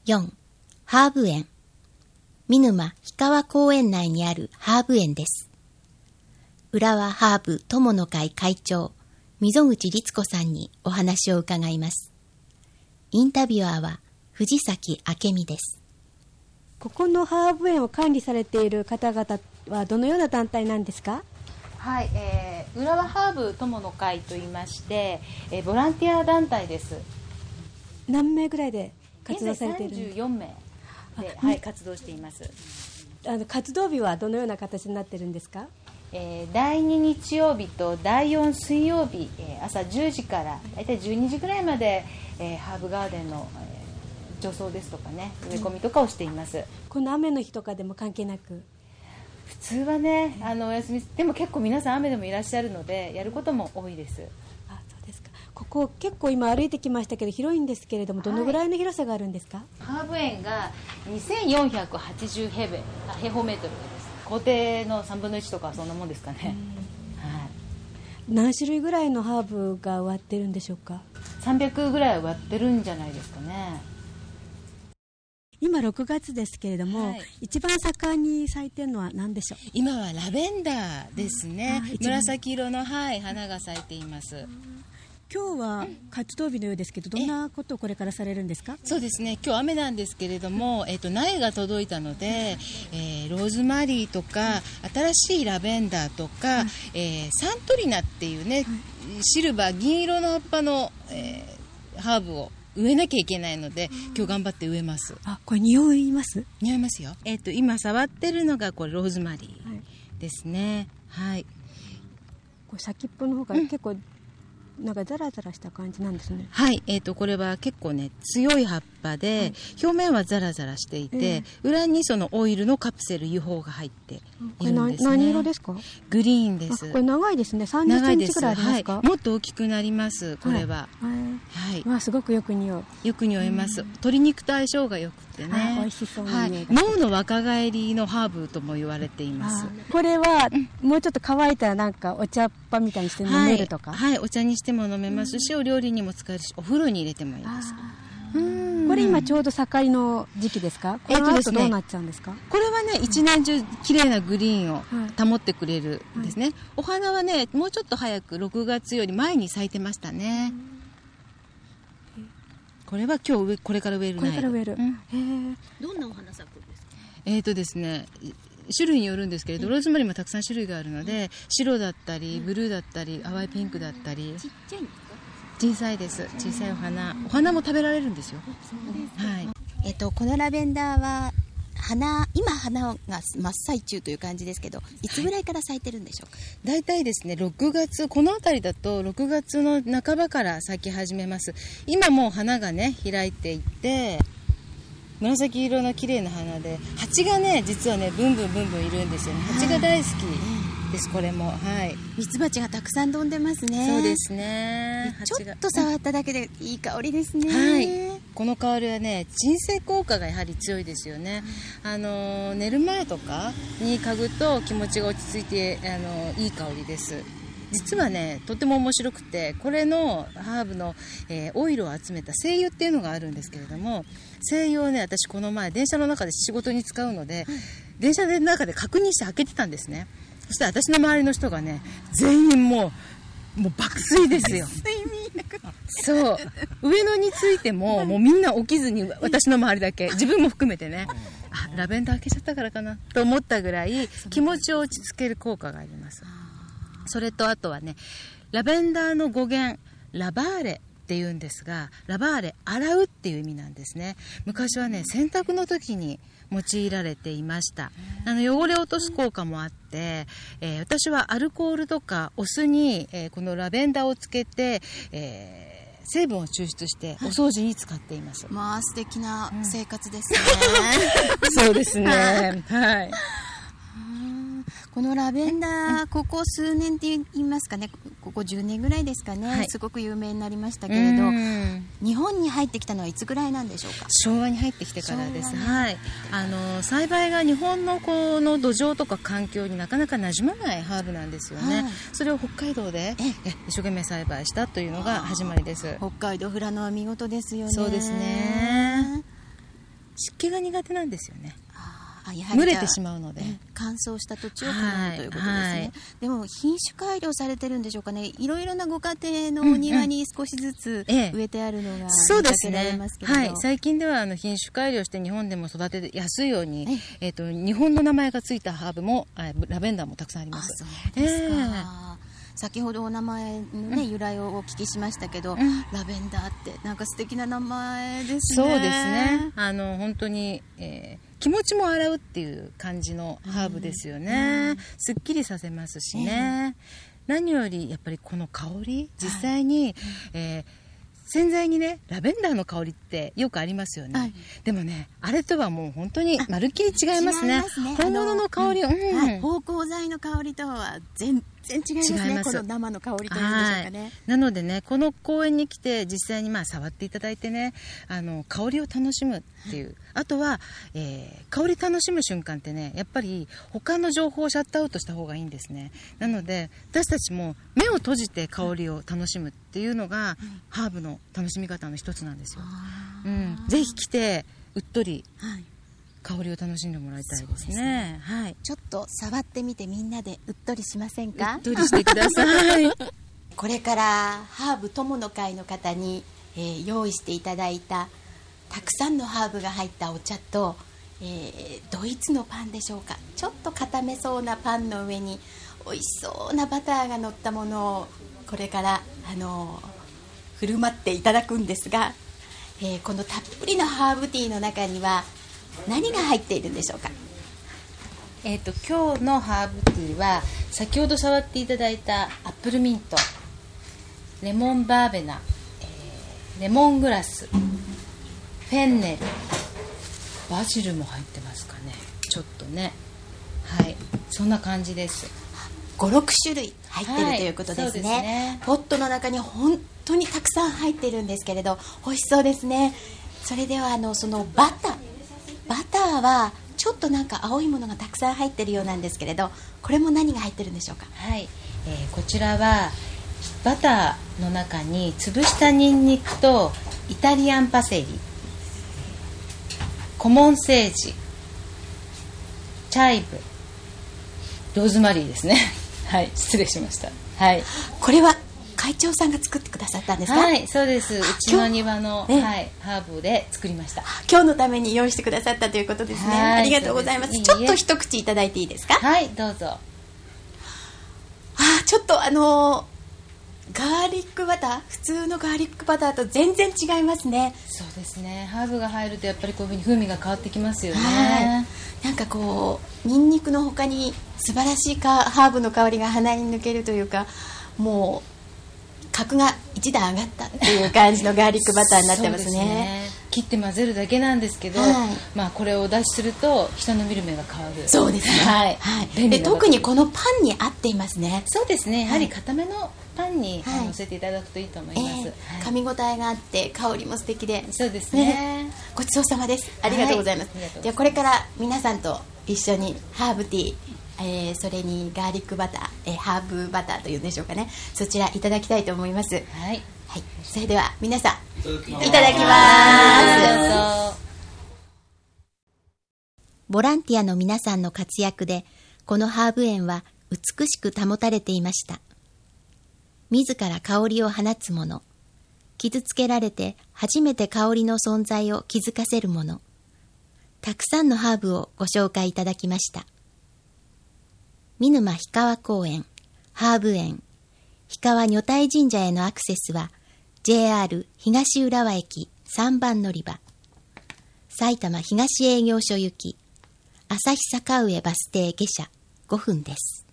4. ハーブ園。見沼氷川公園内にあるハーブ園です。浦和ハーブ友の会会長、溝口律子さんにお話を伺います。インタビュアーは藤崎明美です。 ここのハーブ園を管理されている方々はどのような団体なんですか？ はい、浦和ハーブ友の会といいまして、ボランティア団体です。 何名ぐらいで活動されているんですか？ 34名で、はい、活動しています。 活動日はどのような形になっているんですか？ 第2日曜日と第4水曜日、朝10時から大体12時ぐらいまで、ハーブガーデンの、除草ですとかね、植え込みとかをしています。 この雨の日とかでも関係なく？ 普通はね、お休みでも結構皆さん雨でもいらっしゃるのでやることも多いです。 あ、そうですか。ここ結構今歩いてきましたけど広いんですけれども、どのぐらいの広さがあるんですか？ ハーブ園が2480平方メートルです。校庭の3分の1とかそんなもんですかね。はい、 何種類ぐらいのハーブが植わってるんでしょうか ？300ぐらい植わってるんじゃないですかね。 今6月ですけれども、 はい、 一番盛んに咲いてるのは何でしょう？ 今はラベンダーですね。紫色の、はい、花が咲いています。 今日は活動日のようですけど、どんなことをこれからされるんですか？ そうですね、今日雨なんですけれども、苗が届いたので、ローズマリーとか新しいラベンダーとか、サントリナっていうね、シルバー銀色の葉っぱの、ハーブを植えなきゃいけないので、今日頑張って植えます。 あ、これ匂います？ 匂いますよ。今触ってるのがこれローズマリーですね。はい。 これ先っぽの方が結構、なんかザラザラした感じなんですね。 はい、これは結構ね強い葉っぱで、表面はザラザラしていて、裏にそのオイルのカプセル油胞が入っているんですね。 何色ですか？ グリーンです。 これ長いですね。30センチぐらいありますか？ はい、もっと大きくなりますこれは。 はい。わあ、すごくよく匂う。 よく匂います。鶏肉と相性がよくてね。 美味しそうな匂い。 脳の若返りのハーブとも言われています。 これはもうちょっと乾いたらなんかお茶っ葉みたいにして飲めるとか？ はい、お茶にしても飲めますし、お料理にも使えるし、お風呂に入れてもいいです。 これ今ちょうど盛りの時期ですか？この後どうなっちゃうんですか？ これはね、一年中綺麗なグリーンを保ってくれるんですね。お花はね、もうちょっと早く6月より前に咲いてましたね。これは今日これから植える苗。 これから植える。 どんなお花咲くんですか？ ですね、種類によるんですけれど、ローズマリーもたくさん種類があるので、白だったりブルーだったり淡いピンクだったり。 ちっちゃいんですか？ 小さいです。小さいお花も食べられるんですよ。はい。 このラベンダーは今花が真っ最中という感じですけど、いつぐらいから咲いてるんでしょうか？ だいたいですね、6月、この辺りだと6月の半ばから咲き始めます。今もう花がね開いていて、紫色の綺麗な花で、蜂がね実はねブンブンブンブンいるんですよね。蜂が大好きです。これも、はい、 ミツバチがたくさん飛んでますね。 そうですね。 ちょっと触っただけでいい香りですね。 はい、この香りはね、鎮静効果がやはり強いですよね。寝る前とかに嗅ぐと気持ちが落ち着いていい香りです。実はね、とても面白くて、これのハーブの、オイルを集めた精油っていうのがあるんですけれども、精油をね、私この前電車の中で仕事に使うので、電車の中で確認して開けてたんですね。そしたら私の周りの人がね、全員もう爆睡ですよ。そう、上野についてももうみんな起きずに、私の周りだけ、自分も含めてね、ラベンダー開けちゃったからかなと思ったぐらい気持ちを落ち着ける効果があります。それとあとはね、ラベンダーの語源ラバーレっていうんですが、ラバーレ、洗うっていう意味なんですね。昔はね、洗濯の時に用いられていました。汚れを落とす効果もあって、私はアルコールとかお酢に、このラベンダーをつけて、成分を抽出してお掃除に使っています。 まあ素敵な生活ですね。 そうですね。はい。 このラベンダー、ここ数年って言いますかね、ここ10年ぐらいですかね、はい、すごく有名になりましたけれど、日本に入ってきたのはいつぐらいなんでしょうか？ 昭和に入ってきてからです。はい、栽培が日本のこの土壌とか環境になかなか馴染まないハーブなんですよね。はい、それを北海道で一生懸命栽培したというのが始まりです。 北海道富良野は見事ですよね。 そうですね。 湿気が苦手なんですよね。 やはり蒸れてしまうので、 乾燥した土地を好むということですね、でも品種改良されてるんでしょうかね。いろいろなご家庭のお庭に少しずつ植えてあるのがそうで見かけらすねれますけれど、 はい、最近では品種改良して日本でも育てやすいように、日本の名前がついたハーブもラベンダーもたくさんあります。 そうですか、先ほどお名前の、ね由来をお聞きしましたけど、ラベンダーってなんか素敵な名前ですね。 そうですね、本当に、気持ちも洗うっていう感じのハーブですよね、すっきりさせますしね、何よりやっぱりこの香り、実際に、洗剤にねラベンダーの香りってよくありますよね、でもねあれとはもう本当にまるっきり違いますね。本物の香り、 芳香剤の香りとは全然違いますね。この生の香りというんでしょうかね、 なのでねこの公園に来て実際に触っていただいてね香りを楽しむっていう、あとは、香り楽しむ瞬間ってねやっぱり他の情報をシャットアウトした方がいいんですね。なので私たちも目を閉じて香りを楽しむっていうのが、ハーブの楽しみ方の一つなんですよ。ぜひ来てうっとり、香りを楽しんでもらいたいですね。 ちょっと触ってみてみんなでうっとりしませんか？ うっとりしてください。 これからハーブ友の会の方に、用意していただいたたくさんのハーブが入ったお茶と、ドイツのパンでしょうか。ちょっと固めそうなパンの上に美味しそうなバターが乗ったものをこれから振る舞っていただくんですが、このたっぷりのハーブティーの中には何が入っているんでしょうか？ 今日のハーブティーは先ほど触っていただいたアップルミント、レモンバーベナ、レモングラス、フェンネル、バジルも入ってますかね、ちょっとね、そんな感じです。 5、6種類入ってるということですね。ポットの中に本当にたくさん入ってるんですけれど美味しそうですね。それではそのバターはちょっとなんか青いものがたくさん入ってるようなんですけれど、これも何が入ってるんでしょうか？ こちらはバターの中に潰したニンニクとイタリアンパセリ、コモンセージ、チャイブ、ローズマリーですね。失礼しました。 これは会長さんが作ってくださったんですか？ そうです。うちの庭の、ハーブで作りました。 今日のために用意してくださったということですね。ありがとうございます。ちょっと一口いただいていいですか？ どうぞ。 ちょっとガーリックバター、普通のガーリックバターと全然違いますね。 そうですね。ハーブが入るとやっぱりこういうふうに風味が変わってきますよね。 なんかこうニンニクの他に素晴らしいハーブの香りが鼻に抜けるというか、もう格が一段上がったっていう感じのガーリックバターになってますね。 切って混ぜるだけなんですけど、これをお出しすると人の見る目が変わる。 そうですね。で特にこのパンに合っていますね。 そうですね。やはり固めのパンに乗せていただくといいと思います。 噛み応えがあって香りも素敵で。 そうですね。 ごちそうさまです。ありがとうございます。ではこれから皆さんと一緒にハーブティー、それにガーリックバター、ハーブバターというんでしょうかね、そちらいただきたいと思います。それでは皆さんいただきます。ボランティアの皆さんの活躍でこのハーブ園は美しく保たれていました。自ら香りを放つもの、傷つけられて初めて香りの存在を気づかせるもの、たくさんのハーブをご紹介いただきました。見沼氷川公園ハーブ園氷川女体神社へのアクセスは JR 東浦和駅3番乗り場、埼玉東営業所行き旭坂上バス停下車5分です。